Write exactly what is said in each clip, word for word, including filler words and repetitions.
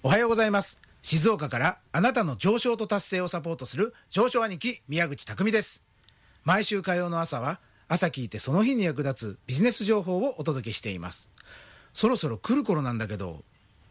おはようございます。静岡からあなたの上昇と達成をサポートする上昇兄貴宮口匠です。毎週火曜の朝は朝聞いてその日に役立つビジネス情報をお届けしています。そろそろ来る頃なんだけど。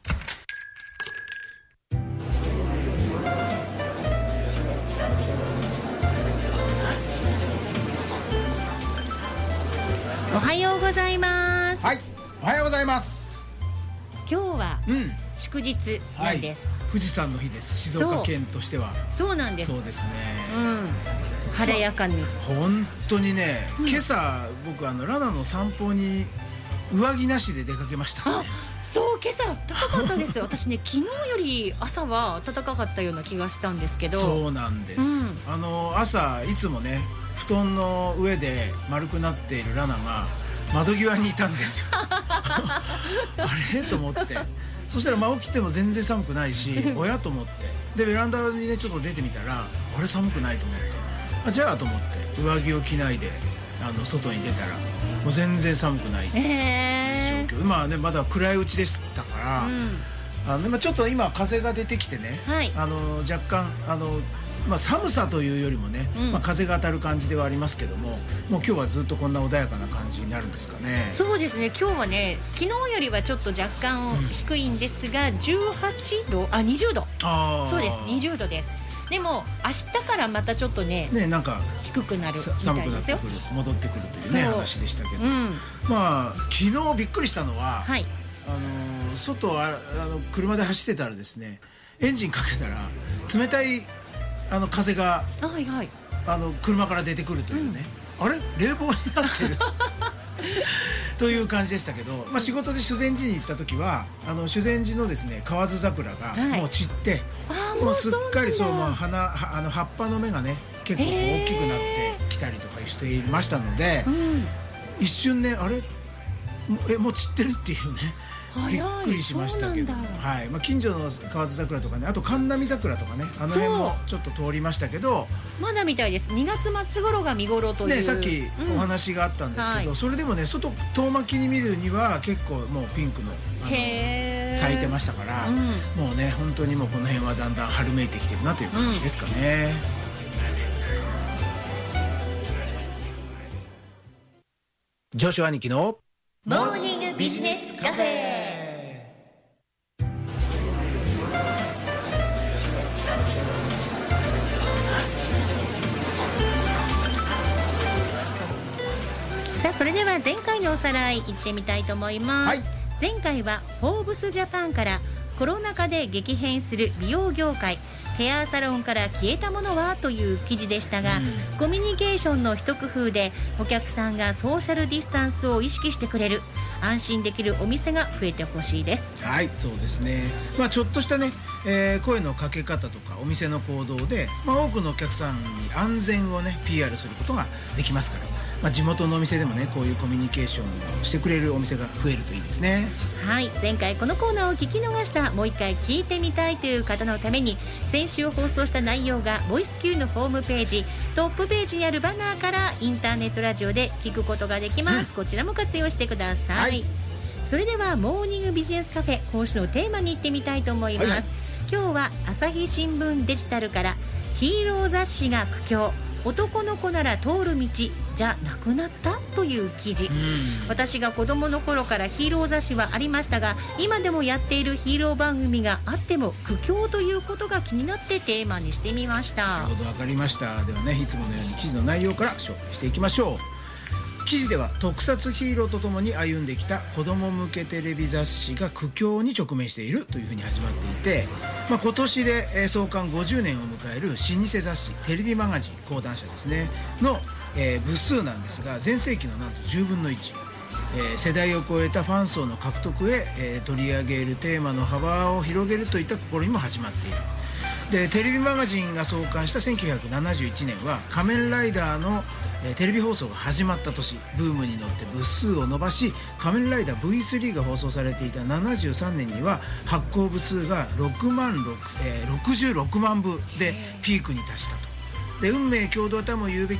おはようございます。 はい、おはようございます。 今日はうん祝日なんです、 はい、富士山の日です。静岡県としてはそうなんです。 そうですね、 うん、晴れやかに、まあ、本当にね、うん、今朝僕あのラナの散歩に上着なしで出かけましたね。 あ、そう今朝暖かかったです私ね昨日より朝は暖かかったような気がしたんですけど。 そうなんです、うん、あの朝いつもね布団の上で丸くなっているラナが窓際にいたんですよあれと思って、そしたらまあ起きても全然寒くないしおやと思って、でベランダにねちょっと出てみたらあれ寒くないと思って、あじゃあと思って上着を着ないであの外に出たらもう全然寒くない状況、えー、まあねまだ暗いうちでしたから、うん、あのちょっと今風が出てきてね、はい、あの若干あのまあ、寒さというよりもね、うんまあ、風が当たる感じではありますけども、もう今日はずっとこんな穏やかな感じになるんですかね。 そうですね、今日はね昨日よりはちょっと若干低いんですが、うん、じゅうはちど、あにじゅうど、あそうですにじゅうどです。でも明日からまたちょっとね、ねなんか低くなるみたいですよ。寒くなってくる、 戻ってくるというね話でしたけど、うん、まあ昨日びっくりしたのは、はい、あの外ああの車で走ってたらですね、エンジンかけたら冷たいあの風が、はいはい、あの車から出てくるというね、うん、あれ冷房になってるという感じでしたけど、まあ、仕事で修善寺に行った時はあの修善寺のですね河津桜がもう散って、はい、もうすっかりそうもう花あの葉っぱの芽がね結構大きくなってきたりとかしていましたので、うん、一瞬ねあれえもう散ってるっていうねびっくりしましたけど、はいまあ、近所の河津桜とかね、あと神波桜とかね、あの辺もちょっと通りましたけど、 まだみたいです。にがつまつ頃が見頃という、 ね、さっきお話があったんですけど、うんはい、それでもね外遠巻きに見るには結構もうピンクの、あの咲いてましたから、うん、もうね本当にもうこの辺はだんだん春めいてきてるなという感じですかね、うん、上昇兄貴のモーニングビジネスカフェ。さあそれでは前回のおさらいいってみたいと思います、はい、前回はフォーブスジャパンからコロナ禍で激変する美容業界、ヘアサロンから消えたものはという記事でしたが、うん、コミュニケーションの一工夫でお客さんがソーシャルディスタンスを意識してくれる安心できるお店が増えてほしいです。 はい、そうですね、まあ、ちょっとしたね、えー、声のかけ方とかお店の行動で、まあ、多くのお客さんに安全をね ピーアール することができますから、まあ、地元のお店でもねこういうコミュニケーションをしてくれるお店が増えるといいですね。 はい、前回このコーナーを聞き逃した、もう一回聞いてみたいという方のために先週放送した内容がボイス Q のホームページトップページにあるバナーからインターネットラジオで聞くことができます、うん、こちらも活用してください、はい、それではモーニングビジネスカフェ今週のテーマに行ってみたいと思います、はい、今日は朝日新聞デジタルからヒーロー雑誌が苦境、男の子なら通る道じゃなくなったという記事、うん、私が子供の頃からヒーロー雑誌はありましたが、今でもやっているヒーロー番組があっても苦境ということが気になってテーマにしてみました。 なるほど、わかりました。ではねいつものように記事の内容から紹介していきましょう。記事では特撮ヒーローとともに歩んできた子ども向けテレビ雑誌が苦境に直面しているというふうに始まっていて、まあ、今年で、えー、創刊ごじゅうねんを迎える老舗雑誌テレビマガジン講談社ですねの、えー、部数なんですが全盛期のなんとじゅうぶんのいち、えー、世代を超えたファン層の獲得へ、えー、取り上げるテーマの幅を広げるといった試みも始まっている。でテレビマガジンが創刊したせんきゅうひゃくななじゅういちねんは仮面ライダーの、えー、テレビ放送が始まった年、ブームに乗って部数を伸ばし仮面ライダー ブイスリー が放送されていたななじゅうさんねんには発行部数がろくまんろく、えー、ろくじゅうろくまんぶでピークに達したと。で運命共同とも言うべき、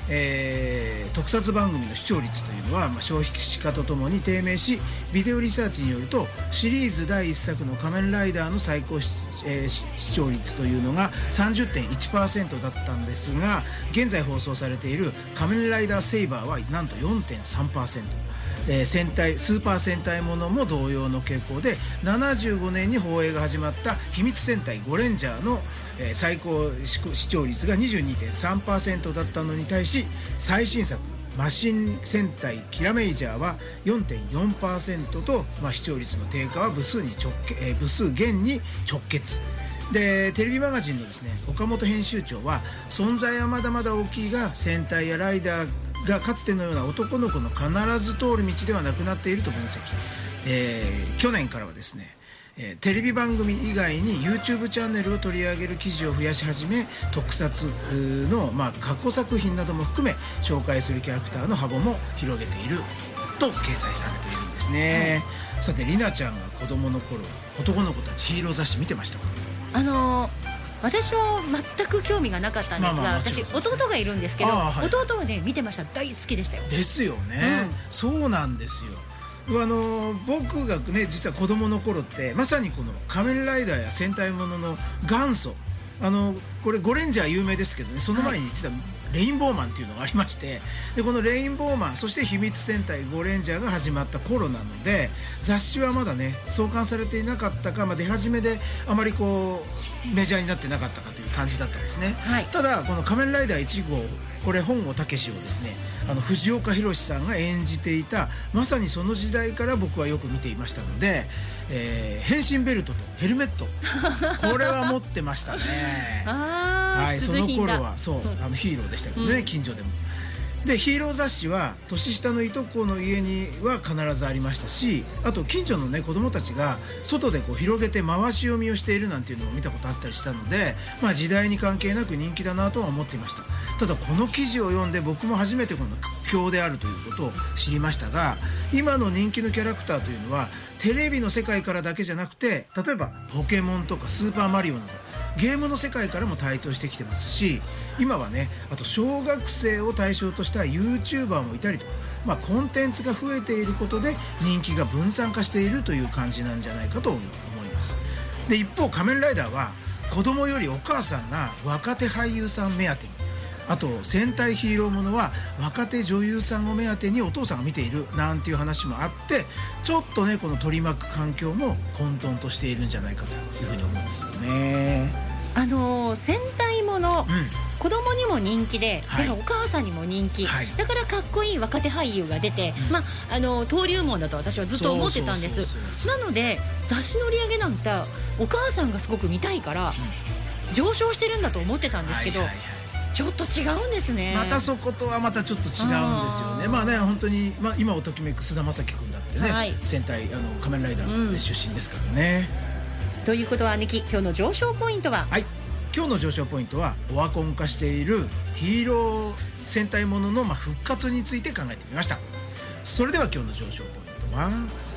えー、特撮番組の視聴率というのは、まあ、消費化とともに低迷し、ビデオリサーチによるとシリーズだいいっさくの仮面ライダーの最高視、えー、視聴率というのが さんじゅってんいちパーセント だったんですが、現在放送されている仮面ライダーセイバーはなんと よんてんさんパーセント、えー、戦隊スーパー戦隊ものも同様の傾向で、ななじゅうごねんに放映が始まった秘密戦隊ゴレンジャーの、えー、最高視聴率が にじゅうにてんさんパーセント だったのに対し、最新作マシン戦隊キラメイジャーは よんてんよんパーセント と、まあ、視聴率の低下は部数に直結、えー、部数減に直結で、テレビマガジンのですね岡本編集長は、存在はまだまだ大きいが戦隊やライダーがかつてのような男の子の必ず通る道ではなくなっていると分析、えー、去年からはですね、えー、テレビ番組以外に YouTube チャンネルを取り上げる記事を増やし始め、特撮の、まあ、過去作品なども含め紹介するキャラクターの幅も広げていると掲載されているんですね、はい、さてりなちゃんが子供の頃男の子たちヒーロー雑誌見てましたか？ あのー私は全く興味がなかったんですが、まあまあ私弟がいるんですけど、はい、弟はね見てました。大好きでしたよ。ですよね、 うん、そうなんですよ。あの僕がね実は子供の頃ってまさにこの仮面ライダーや戦隊ものの元祖、あのこれゴレンジャー有名ですけどね、その前に実はレインボーマンっていうのがありまして、でこのレインボーマンそして秘密戦隊ゴレンジャーが始まった頃なので、雑誌はまだね創刊されていなかったか、まあ、出始めであまりこうメジャーになってなかったかという感じだったんですね、はい、ただこの仮面ライダーいち号、これ本郷猛をですねあの藤岡弘さんが演じていた、まさにその時代から僕はよく見ていましたので、えー、変身ベルトとヘルメットこれは持ってましたねあ、 はい、その頃はそうあのヒーローでしたけどね、うん、近所でも。でヒーロー雑誌は年下のいとこの家には必ずありましたし、あと近所のね子供たちが外でこう広げて回し読みをしているなんていうのも見たことあったりしたので、まあ、時代に関係なく人気だなとは思っていました。ただこの記事を読んで僕も初めてこの屈強であるということを知りましたが、今の人気のキャラクターというのはテレビの世界からだけじゃなくて、例えばポケモンとかスーパーマリオなどゲームの世界からも台頭してきてますし、今はねあと小学生を対象とした YouTuber もいたりと、まあ、コンテンツが増えていることで人気が分散化しているという感じなんじゃないかと思います。で一方仮面ライダーは子供よりお母さんが若手俳優さん目当てに、あと戦隊ヒーローものは若手女優さんを目当てにお父さんが見ているなんていう話もあって、ちょっとねこの取り巻く環境も混沌としているんじゃないかというふうに思うんですよね。 あのー、戦隊もの、うん、子供にも人気で、 はい、 でお母さんにも人気、はい、だからかっこいい若手俳優が出て、うん、まああの登竜門だと私はずっと思ってたんです。なので雑誌の売り上げなんてお母さんがすごく見たいから、うん、上昇してるんだと思ってたんですけど、はいはいはい、ちょっと違うんですね。 またそことはまたちょっと違うんですよね。まあね本当に、まあ、今をときめく菅田将暉君だってね、はい、戦隊あの仮面ライダーで出身ですからね、 うん、ということは姉貴、今日の上昇ポイントは？ はい、今日の上昇ポイントはオワコン化しているヒーロー戦隊もののまあ復活について考えてみました。それでは今日の上昇ポイントは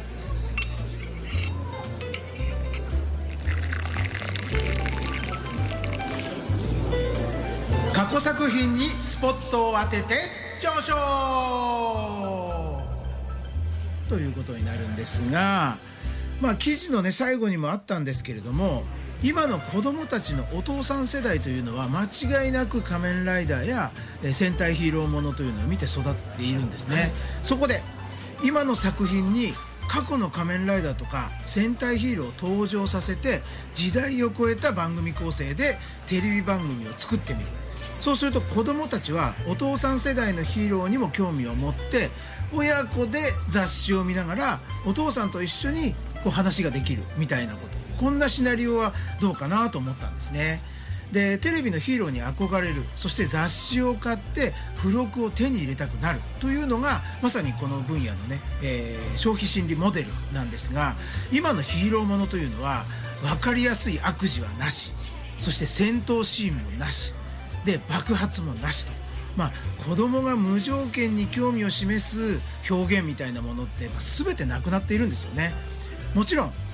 過去作品にスポットを当てて上昇ということになるんですが、まあ記事のね最後にもあったんですけれども、今の子供たちのお父さん世代というのは間違いなく仮面ライダーや戦隊ヒーローものというのを見て育っているんですね、はい、そこで今の作品に過去の仮面ライダーとか戦隊ヒーローを登場させて時代を超えた番組構成でテレビ番組を作ってみる。そうすると子供たちはお父さん世代のヒーローにも興味を持って親子で雑誌を見ながらお父さんと一緒にこう話ができるみたいなこと、こんなシナリオはどうかなと思ったんですね。でテレビのヒーローに憧れる、そして雑誌を買って付録を手に入れたくなるというのがまさにこの分野のね、えー、消費心理モデルなんですが、今のヒーローものというのは分かりやすい悪事はなし、そして戦闘シーンもなしで爆発もなしと、まあ、子供が無条件に興味を示す表現みたいなものって、まあ、全てなくなっているんですよね。もちろん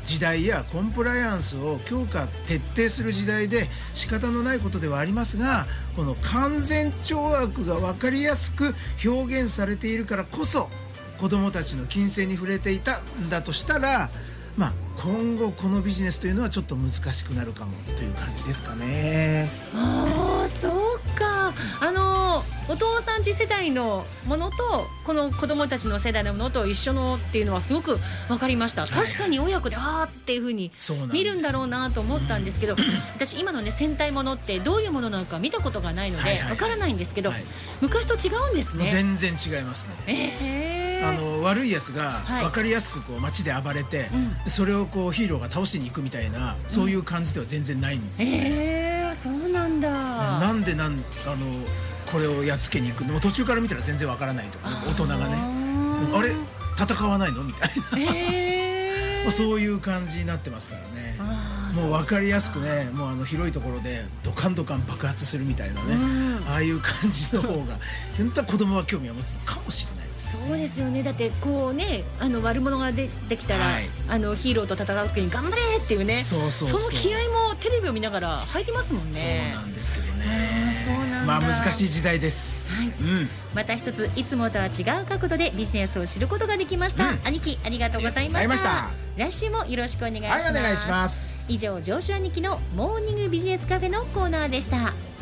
時代やコンプライアンスを強化徹底する時代で仕方のないことではありますが、この完全懲悪が分かりやすく表現されているからこそ子どもたちの金銭に触れていたんだとしたら、まあ、今後このビジネスというのはちょっと難しくなるかもという感じですかね。 あー、そうか。あのお父さん次世代のものとこの子供たちの世代のものと一緒のっていうのはすごく分かりました。確かに親子であーっていう風に見るんだろうなと思ったんですけど、私今のね戦隊ものってどういうものなのか見たことがないので分からないんですけど、昔と違うんですね。 全然違いますね。 えーあの悪いやつがはい分かりやすくこう街で暴れて、 うんそれをこうヒーローが倒しに行くみたいな、そういう感じでは全然ないんですよね。 えー、そうなんだ。 なんでなんあのこれをやっつけに行くのも途中から見たら全然わからないとか、大人がね、あれ戦わないのみたいな、 えー、 そういう感じになってますからね。 あーもう分かりやすくね、もうあの広いところでドカンドカン爆発するみたいなね、 うんああいう感じの方が本当は子供は興味を持つのかもしれないです。 そうですよね。だってこうね、あの悪者がでできたら、 はい、 あのヒーローと戦う時に頑張れっていうね、 そうそうそう、 その気合もテレビを見ながら入りますもんね。 そうなんですけどね。 あーそうなんだ。 まあ難しい時代です。 はい、 うん、 また一ついつもとは違う角度でビジネスを知ることができました。 うん、 兄貴ありがとうございました。 ありがとうございました。 来週もよろしくお願いします。 はい、お願いします。 以上、上州兄貴のモーニングビジネスカフェのコーナーでした。